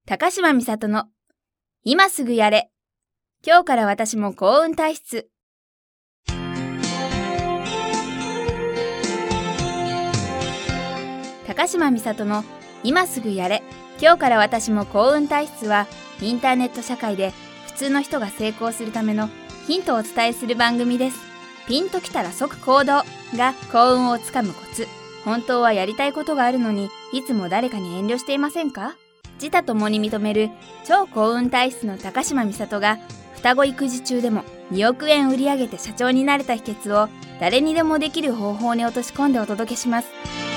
高島美里の今すぐやれ。今日から私も幸運体質。高島美里の今すぐやれ。今日から私も幸運体質は、インターネット社会で普通の人が成功するためのヒントをお伝えする番組です。ピンときたら即行動が幸運をつかむコツ。本当はやりたいことがあるのに、いつも誰かに遠慮していませんか？自他ともに認める超幸運体質の高島美里が、双子育児中でも2億円売り上げて社長になれた秘訣を誰にでもできる方法に落とし込んでお届けします。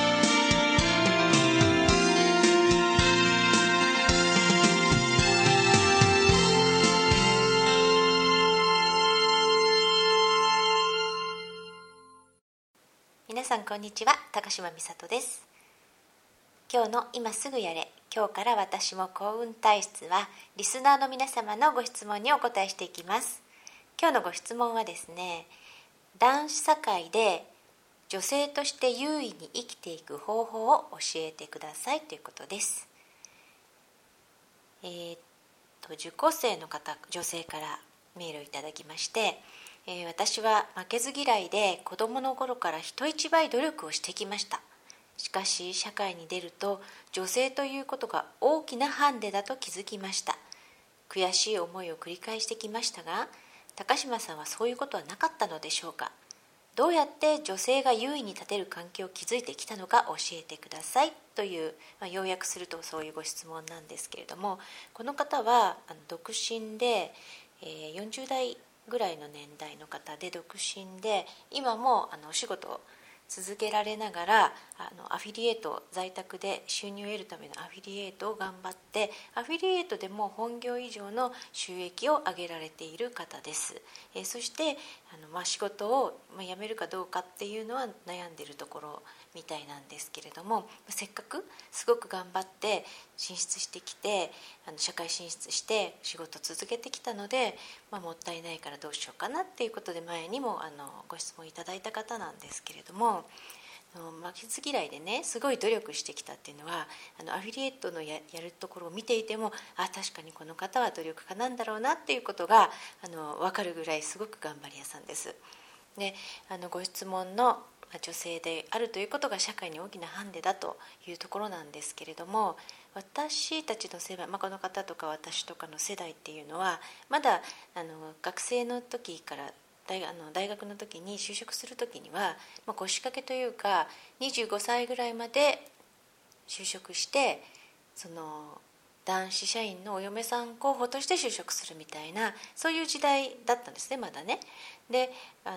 皆さんこんにちは、高島美里です。今日の今すぐやれ、今日から私も幸運体質は、リスナーの皆様のご質問にお答えしていきます。今日のご質問はですね、男子社会で女性として優位に生きていく方法を教えてくださいということです。受講生の方、女性からメールをいただきまして、私は負けず嫌いで子どもの頃から人一倍努力をしてきました。しかし社会に出ると女性ということが大きなハンデだと気づきました。悔しい思いを繰り返してきましたが、高島さんはそういうことはなかったのでしょうか？どうやって女性が優位に立てる環境を築いてきたのか教えてくださいという、要約するとそういうご質問なんですけれども、この方は独身で、40代ぐらいの年代の方で独身で、今もお仕事を続けられながらアフィリエイト、在宅で収入を得るためのアフィリエイトを頑張って、アフィリエイトでも本業以上の収益を上げられている方です。そして仕事を辞めるかどうかっていうのは悩んでいるところみたいなんですけれども、せっかくすごく頑張って進出してきて、社会進出して仕事を続けてきたので、もったいないからどうしようかなっていうことで、前にもご質問いただいた方なんですけれども、負けず嫌いでね、すごい努力してきたっていうのは、アフィリエイトのやるところを見ていても、確かにこの方は努力家なんだろうなっていうことが分かるぐらい、すごく頑張り屋さんです。で、ご質問の女性であるということが社会に大きなハンデだというところなんですけれども、私たちの世代、この方とか私とかの世代っていうのは、まだ学生の時から大学の時に就職する時には、腰掛けというか、25歳ぐらいまで就職して、その男子社員のお嫁さん候補として就職するみたいな、そういう時代だったんですね、まだね。で、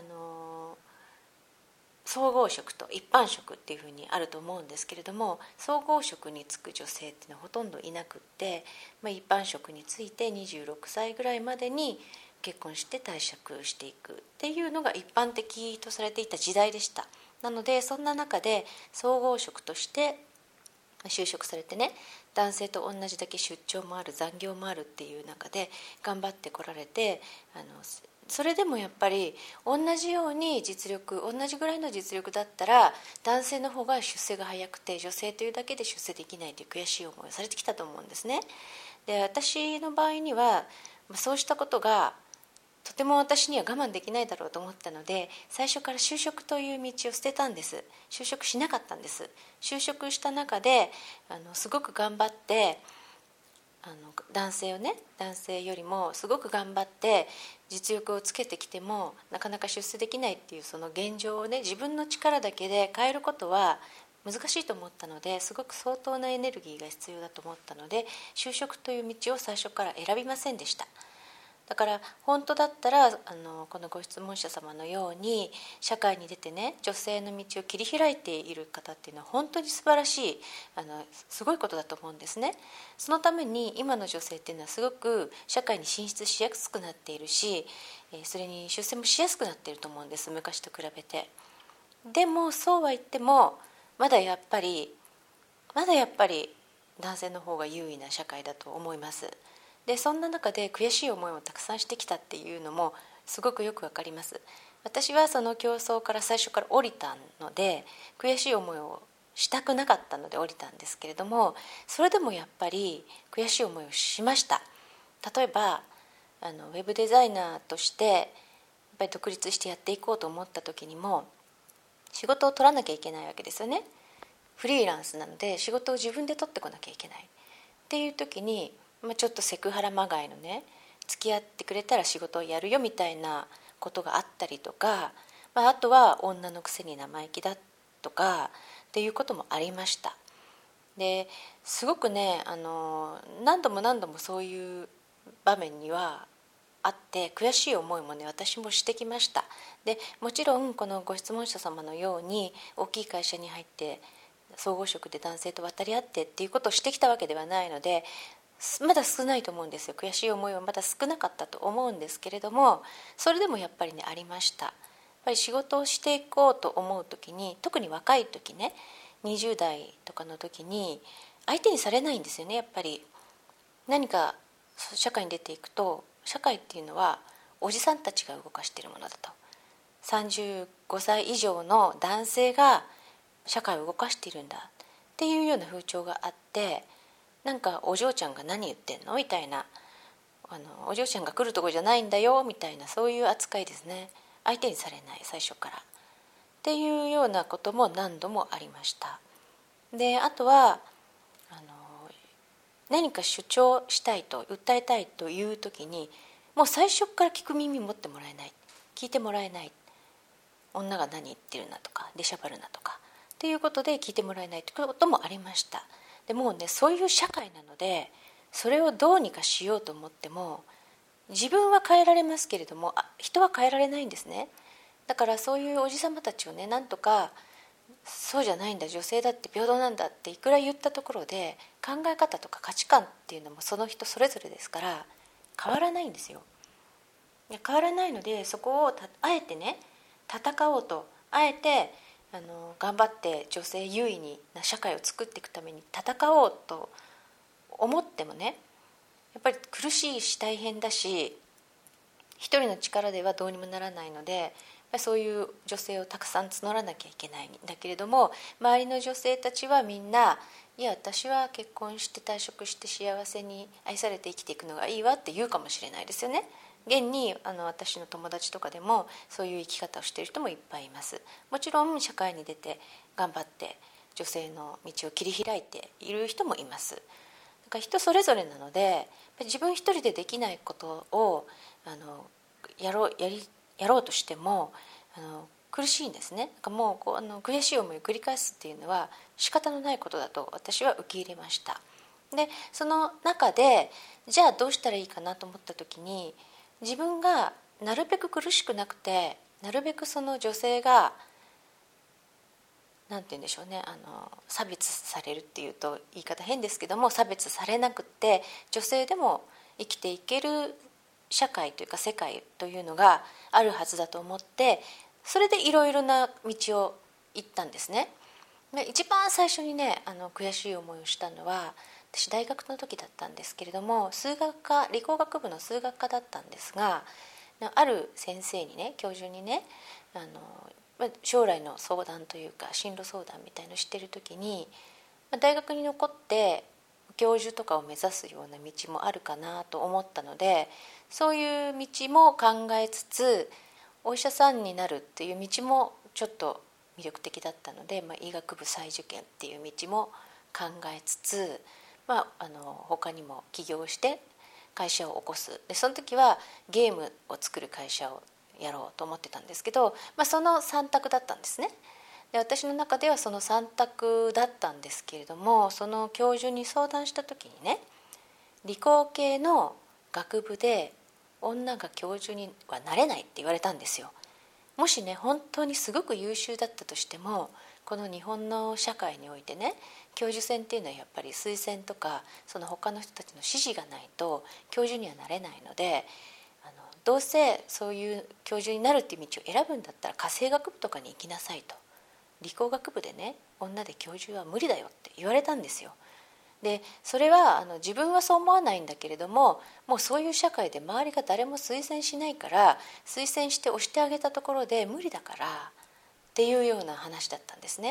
総合職と一般職っていうふうにあると思うんですけれども、総合職に就く女性っていうのはほとんどいなくって、一般職に就いて26歳ぐらいまでに結婚して退職していくっていうのが一般的とされていた時代でした。なので、そんな中で総合職として就職されてね、男性と同じだけ出張もある、残業もあるっていう中で頑張ってこられて、それでもやっぱり同じように同じぐらいの実力だったら、男性の方が出世が早くて、女性というだけで出世できないという悔しい思いをされてきたと思うんですね。で、私の場合にはそうしたことがとても私には我慢できないだろうと思ったので、最初から就職という道を捨てたんです。就職しなかったんです。就職した中ですごく頑張って、男性よりもすごく頑張って実力をつけてきても、なかなか出世できないっていうその現状をね、自分の力だけで変えることは難しいと思ったので、すごく相当なエネルギーが必要だと思ったので、就職という道を最初から選びませんでした。だから本当だったらこのご質問者様のように社会に出てね、女性の道を切り開いている方っていうのは本当に素晴らしい、すごいことだと思うんですね。そのために今の女性っていうのはすごく社会に進出しやすくなっているし、それに出世もしやすくなっていると思うんです、昔と比べて。でもそうは言ってもまだやっぱり男性の方が優位な社会だと思います。で、そんな中で悔しい思いをたくさんしてきたっていうのもすごくよくわかります。私はその競争から最初から降りたので、悔しい思いをしたくなかったので降りたんですけれども、それでもやっぱり悔しい思いをしました。例えばウェブデザイナーとしてやっぱり独立してやっていこうと思った時にも仕事を取らなきゃいけないわけですよね。フリーランスなので仕事を自分で取ってこなきゃいけないっていう時に、ちょっとセクハラまがいのね、付き合ってくれたら仕事をやるよみたいなことがあったりとか、あとは女のくせに生意気だとかっていうこともありました。ですごくね、何度も何度もそういう場面にはあって悔しい思いもね私もしてきました。でもちろんこのご質問者様のように大きい会社に入って総合職で男性と渡り合ってっていうことをしてきたわけではないので、まだ少ないと思うんですよ。悔しい思いはまだ少なかったと思うんですけれども、それでもやっぱりねありました。やっぱり仕事をしていこうと思う時に、特に若い時ね、20代とかの時に相手にされないんですよね。やっぱり何か社会に出ていくと、社会っていうのはおじさんたちが動かしているものだと、35歳以上の男性が社会を動かしているんだっていうような風潮があって、なんかお嬢ちゃんが何言ってんのみたいな、お嬢ちゃんが来るとこじゃないんだよみたいな、そういう扱いですね。相手にされない、最初からっていうようなことも何度もありました。であとは何か主張したいと訴えたいという時にもう最初から聞く耳持ってもらえない、聞いてもらえない、女が何言ってるなとか出しゃばるなとかっていうことで聞いてもらえないということもありました。でもうね、そういう社会なのでそれをどうにかしようと思っても自分は変えられますけれども人は変えられないんですね。だからそういうおじさまたちをね、なんとかそうじゃないんだ、女性だって平等なんだっていくら言ったところで考え方とか価値観っていうのもその人それぞれですから変わらないんですよ。変わらないので、そこをあえてね戦おうと、あえて頑張って女性優位な社会を作っていくために戦おうと思ってもね、やっぱり苦しいし大変だし、一人の力ではどうにもならないので、そういう女性をたくさん募らなきゃいけないんだけれども、周りの女性たちはみんな、いや私は結婚して退職して幸せに愛されて生きていくのがいいわって言うかもしれないですよね。現に私の友達とかでもそういう生き方をしている人もいっぱいいます。もちろん社会に出て頑張って女性の道を切り開いている人もいます。だから人それぞれなので、自分一人でできないことをやろうとしても苦しいんですね。もう悔しい思いを繰り返すっていうのは仕方のないことだと私は受け入れました。でその中でじゃあどうしたらいいかなと思った時に、自分がなるべく苦しくなくて、なるべくその女性がなんて言うんでしょうね、差別されるっていうと言い方変ですけども、差別されなくって女性でも生きていける社会というか世界というのがあるはずだと思って、それでいろいろな道を行ったんですね。で一番最初にね悔しい思いをしたのは、私大学の時だったんですけれども、理工学部の数学科だったんですが、ある先生にね、教授にね、将来の相談というか進路相談みたいのをしてる時に、大学に残って教授とかを目指すような道もあるかなと思ったので、そういう道も考えつつ、お医者さんになるっていう道もちょっと魅力的だったので、医学部再受験っていう道も考えつつ、他にも起業して会社を起こす。でその時はゲームを作る会社をやろうと思ってたんですけど、その3択だったんですね。で私の中ではその3択だったんですけれども、その教授に相談した時にね、理工系の学部で女が教授にはなれないって言われたんですよ。もしね本当にすごく優秀だったとしても、この日本の社会においてね、教授選っていうのはやっぱり推薦とかその他の人たちの指示がないと教授にはなれないので、どうせそういう教授になるっていう道を選ぶんだったら家政学部とかに行きなさいと、理工学部でね女で教授は無理だよって言われたんですよ。でそれは自分はそう思わないんだけれども、もうそういう社会で周りが誰も推薦しないから、推薦して押してあげたところで無理だからっていうような話だったんですね。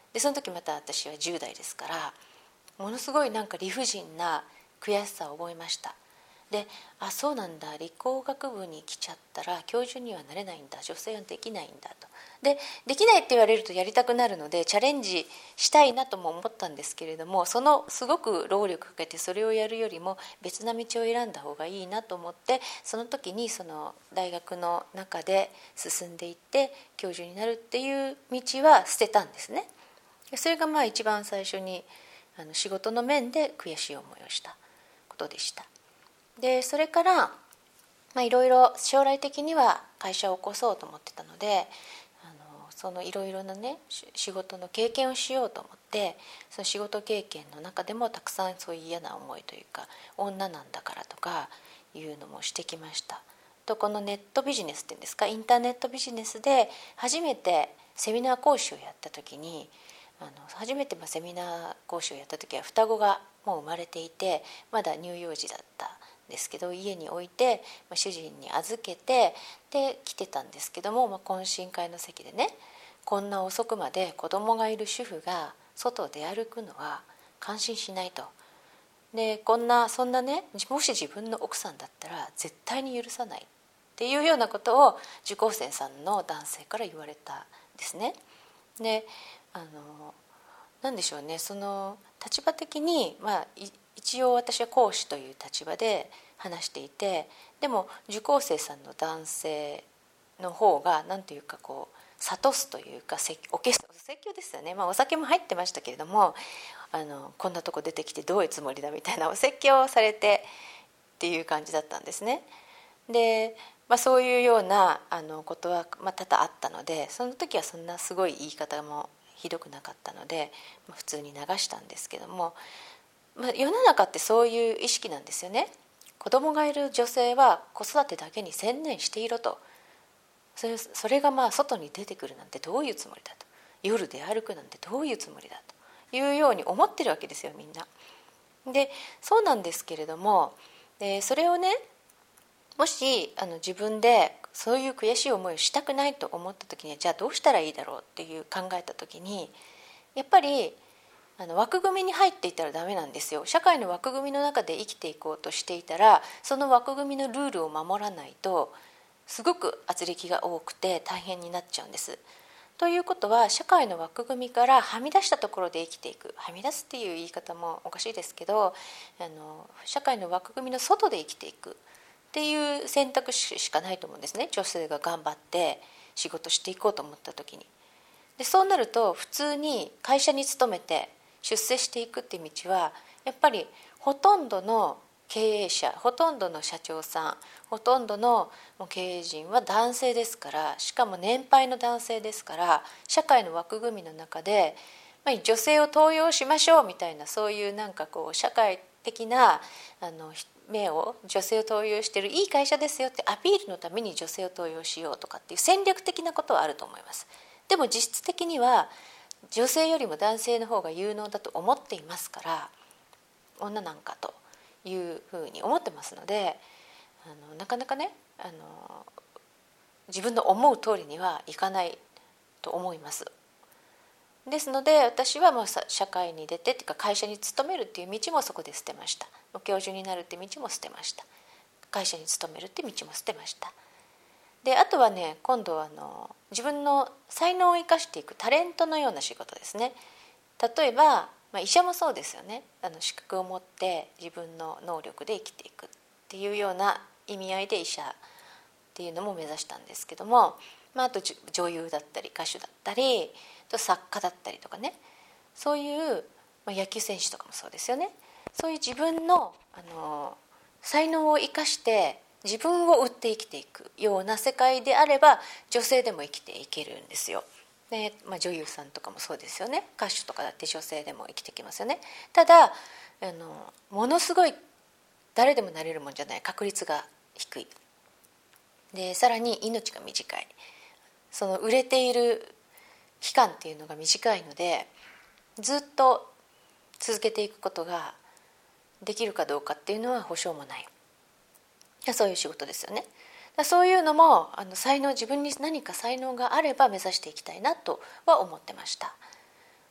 でその時また私は10代ですから、ものすごいなんか理不尽な悔しさを覚えました。で、そうなんだ、理工学部に来ちゃったら教授にはなれないんだ、女性はできないんだと。できないって言われるとやりたくなるのでチャレンジしたいなとも思ったんですけれども、そのすごく労力かけてそれをやるよりも別な道を選んだ方がいいなと思って、その時にその大学の中で進んでいって教授になるっていう道は捨てたんですね。それが一番最初に仕事の面で悔しい思いをしたことでした。でそれからいろいろ将来的には会社を起こそうと思ってたので、そのいろいろなね仕事の経験をしようと思って、その仕事経験の中でもたくさんそういう嫌な思いというか、女なんだからとかいうのもしてきました。とこのネットビジネスっていうんですか、インターネットビジネスで初めてセミナー講師をやった時に、初めてセミナー講師をやった時は双子がもう生まれていて、まだ乳幼児だったんですけど、家に置いて主人に預けてで来てたんですけども、懇親会の席でね、こんな遅くまで子供がいる主婦が外で歩くのは感心しないと。でそんなね、もし自分の奥さんだったら絶対に許さないっていうようなことを受講生さんの男性から言われたんですね。でなんでしょうね、その立場的に、一応私は講師という立場で話していて、でも受講生さんの男性の方が何ていうか諭すというかお説教ですよね。お酒も入ってましたけれども、こんなとこ出てきてどういうつもりだみたいなお説教をされてっていう感じだったんですね。で、そういうようなことは多々あったので、その時はそんなすごい言い方もひどくなかったので、普通に流したんですけども、世の中ってそういう意識なんですよね。子供がいる女性は子育てだけに専念していろと。それが外に出てくるなんてどういうつもりだと、夜で歩くなんてどういうつもりだというように思ってるわけですよ、みんな。でそうなんですけれども、それをね、もし自分でそういう悔しい思いをしたくないと思った時には、じゃあどうしたらいいだろうっていう考えた時に、やっぱり枠組みに入っていたらダメなんですよ。社会の枠組みの中で生きていこうとしていたら、その枠組みのルールを守らないとすごく圧力が多くて大変になっちゃうんです。ということは、社会の枠組みからはみ出したところで生きていく、はみ出すっていう言い方もおかしいですけど、社会の枠組みの外で生きていくっていう選択肢しかないと思うんですね。女性が頑張って仕事していこうと思った時に。でそうなると、普通に会社に勤めて出世していくっていう道は、やっぱりほとんどの経営者、ほとんどの社長さん、ほとんどの経営陣は男性ですから、しかも年配の男性ですから、社会の枠組みの中で、女性を登用しましょうみたいな、そういう社会的な目を、女性を登用しているいい会社ですよってアピールのために女性を登用しようとかっていう戦略的なことはあると思います。でも実質的には女性よりも男性の方が有能だと思っていますから、女なんかというふうに思ってますので、なかなかね、自分の思う通りにはいかないと思います。ですので私は社会に出てっていうか、会社に勤めるっていう道もそこで捨てました。教授になるっていう道も捨てました。会社に勤めるっていう道も捨てました。であとはね、今度は自分の才能を生かしていくタレントのような仕事ですね。例えば、医者もそうですよね。資格を持って自分の能力で生きていくっていうような意味合いで医者っていうのも目指したんですけども、あと女優だったり歌手だったり作家だったりとかね、そういう野球選手とかもそうですよね。そういう自分の才能を生かして自分を売って生きていくような世界であれば、女性でも生きていけるんですよ。で、女優さんとかもそうですよね。歌手とかだって女性でも生きてきますよね。ただものすごい誰でもなれるもんじゃない、確率が低い。でさらに命が短い。その売れている期間っていうのが短いので、ずっと続けていくことができるかどうかっていうのは保証もない。そういう仕事ですよね。そういうのも自分に何か才能があれば目指していきたいなとは思ってました。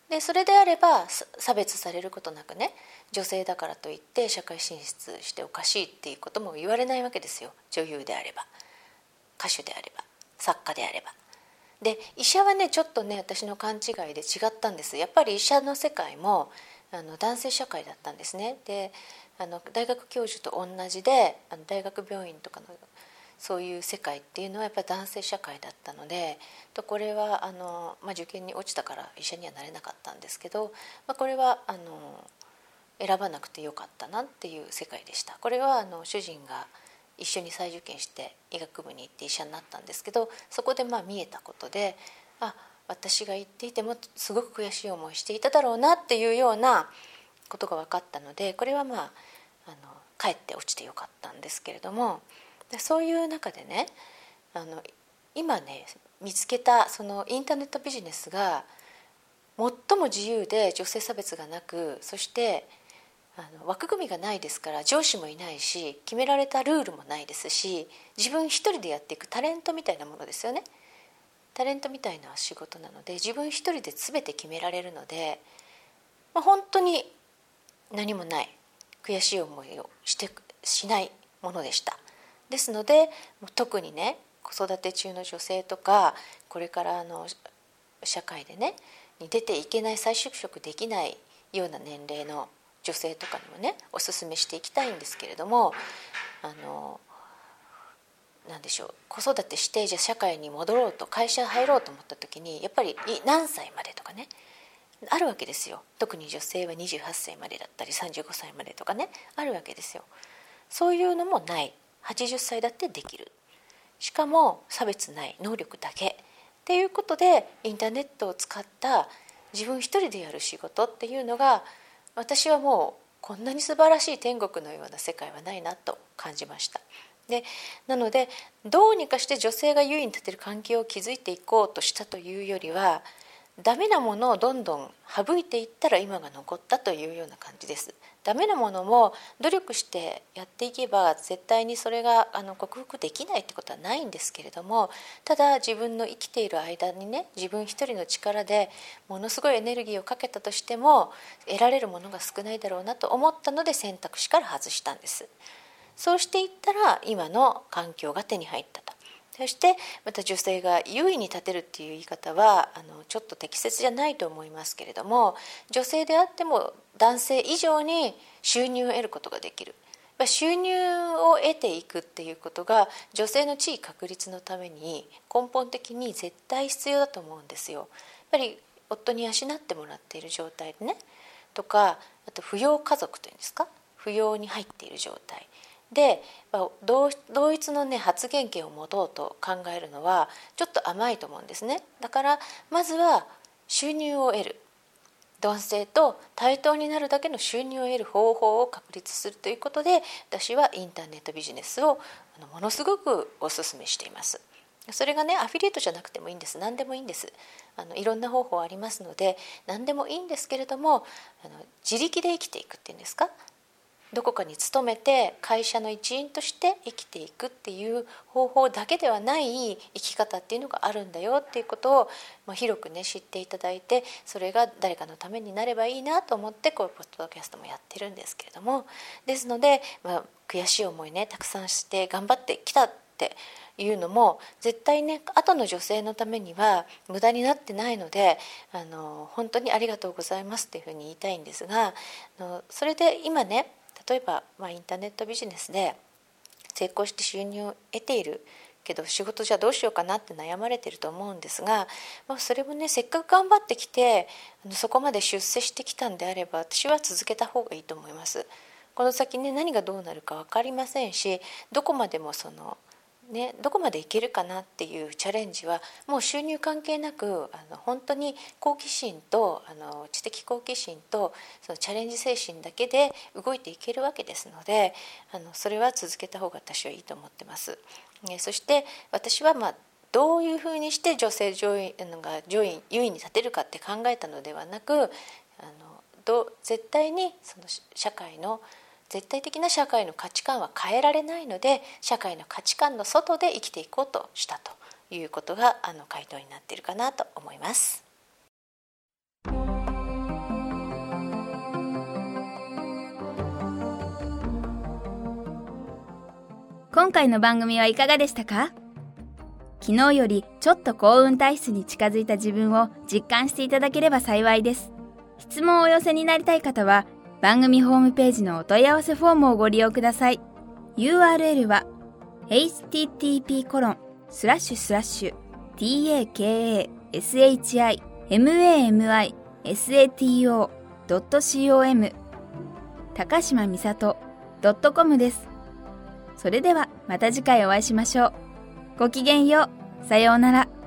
でそれであれば差別されることなくね、女性だからといって社会進出しておかしいっていうことも言われないわけですよ。女優であれば、歌手であれば、作家であれば。で医者はねちょっとね私の勘違いで違ったんです。やっぱり医者の世界も男性社会だったんですね。で大学教授と同じで大学病院とかのそういう世界っていうのはやっぱり男性社会だったので、これは受験に落ちたから医者にはなれなかったんですけど、これは選ばなくてよかったなっていう世界でした。これは主人が一緒に再受験して医学部に行って医者になったんですけど、そこで見えたことで、私が言っていてもすごく悔しい思いしていただろうなっていうようなことが分かったので、これはかえって落ちてよかったんですけれども、そういう中でね今ね見つけたそのインターネットビジネスが最も自由で女性差別がなく、そして枠組みがないですから、上司もいないし決められたルールもないですし、自分一人でやっていくタレントみたいなものですよね。タレントみたいな仕事なので自分一人で全て決められるので、本当に何もない悔しい思いをしないものでした。ですので特にね子育て中の女性とか、これから社会でねに出ていけない、再就職できないような年齢の女性とかにもねお勧めしていきたいんですけれども、なんでしょう、子育てしてじゃあ社会に戻ろうと、会社入ろうと思った時にやっぱり何歳までとかねあるわけですよ。特に女性は28歳までだったり35歳までとかねあるわけですよ。そういうのもない、80歳だってできる、しかも差別ない、能力だけっていうことでインターネットを使った自分一人でやる仕事っていうのが、私はもうこんなに素晴らしい天国のような世界はないなと感じました。でなのでどうにかして女性が優位に立てる関係を築いていこうとしたというよりは、ダメなものをどんどん省いていったら今が残ったというような感じです。ダメなものも努力してやっていけば絶対にそれが克服できないってことはないんですけれども、ただ自分の生きている間にね、自分一人の力でものすごいエネルギーをかけたとしても得られるものが少ないだろうなと思ったので選択肢から外したんです。そうしていったら今の環境が手に入ったと。そしてまた女性が優位に立てるっていう言い方はちょっと適切じゃないと思いますけれども、女性であっても男性以上に収入を得ることができる。収入を得ていくっていうことが女性の地位確立のために根本的に絶対必要だと思うんですよ。やっぱり夫に養ってもらっている状態でねとか、あと扶養家族というんですか、扶養に入っている状態で同一のね発言権を持とうと考えるのはちょっと甘いと思うんですね。だからまずは収入を得る、男性と対等になるだけの収入を得る方法を確立するということで、私はインターネットビジネスをものすごくお勧めしています。それがねアフィリエイトじゃなくてもいいんです。何でもいいんです。いろんな方法ありますので何でもいいんですけれども、自力で生きていくっていうんですか、どこかに勤めて会社の一員として生きていくっていう方法だけではない生き方っていうのがあるんだよっていうことを、広くね知っていただいて、それが誰かのためになればいいなと思ってこういうポッドキャストもやってるんですけれども、ですので、悔しい思いねたくさんして頑張ってきたっていうのも絶対ね後の女性のためには無駄になってないので、本当にありがとうございますっていうふうに言いたいんですが、それで今ね例えば、インターネットビジネスで成功して収入を得ているけど仕事じゃどうしようかなって悩まれてると思うんですが、それもねせっかく頑張ってきてそこまで出世してきたんであれば私は続けた方がいいと思います。この先ね何がどうなるか分かりませんし、どこまでもどこまでいけるかなっていうチャレンジはもう収入関係なく本当に好奇心と知的好奇心とそのチャレンジ精神だけで動いていけるわけですので、それは続けた方が私はいいと思ってます。そして私はどういうふうにして女性優位に立てるかって考えたのではなく、絶対にその絶対的な社会の価値観は変えられないので、社会の価値観の外で生きていこうとしたということが回答になっているかなと思います。 今回の番組はいかがでしたか？昨日よりちょっと幸運体質に近づいた自分を実感していただければ幸いです。質問をお寄せになりたい方は番組ホームページのお問い合わせフォームをご利用ください。URL は http://takashimamisato.com 高島みさと .com です。それではまた次回お会いしましょう。ごきげんよう。さようなら。